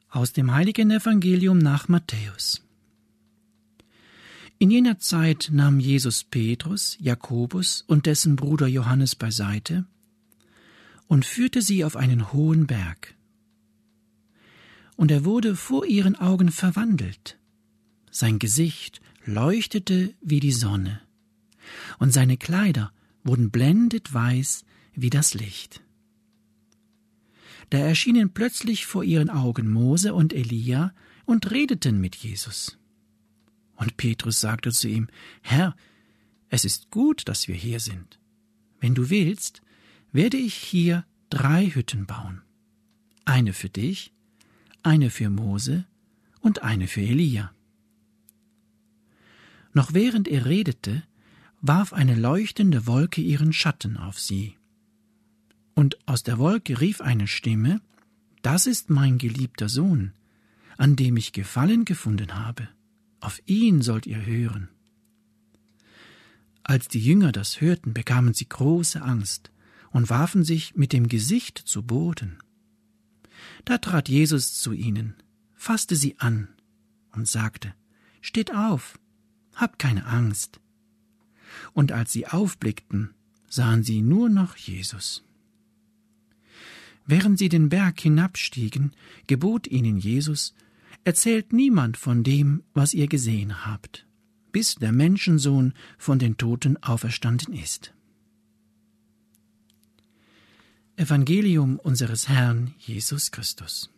Aus dem heiligen Evangelium nach Matthäus. In jener Zeit nahm Jesus Petrus, Jakobus und dessen Bruder Johannes beiseite und führte sie auf einen hohen Berg. Und er wurde vor ihren Augen verwandelt. Sein Gesicht leuchtete wie die Sonne, und seine Kleider wurden blendend weiß wie das Licht. Da erschienen plötzlich vor ihren Augen Mose und Elia und redeten mit Jesus. Und Petrus sagte zu ihm: Herr, es ist gut, dass wir hier sind. Wenn du willst, werde ich hier 3 Hütten bauen. Eine für dich, eine für Mose und eine für Elia. Noch während er redete, warf eine leuchtende Wolke ihren Schatten auf sie. Und aus der Wolke rief eine Stimme: Das ist mein geliebter Sohn, an dem ich Gefallen gefunden habe. Auf ihn sollt ihr hören. Als die Jünger das hörten, bekamen sie große Angst und warfen sich mit dem Gesicht zu Boden. Da trat Jesus zu ihnen, fasste sie an und sagte: Steht auf, habt keine Angst. Und als sie aufblickten, sahen sie nur noch Jesus. Während sie den Berg hinabstiegen, gebot ihnen Jesus: Erzählt niemand von dem, was ihr gesehen habt, bis der Menschensohn von den Toten auferstanden ist. Evangelium unseres Herrn Jesus Christus.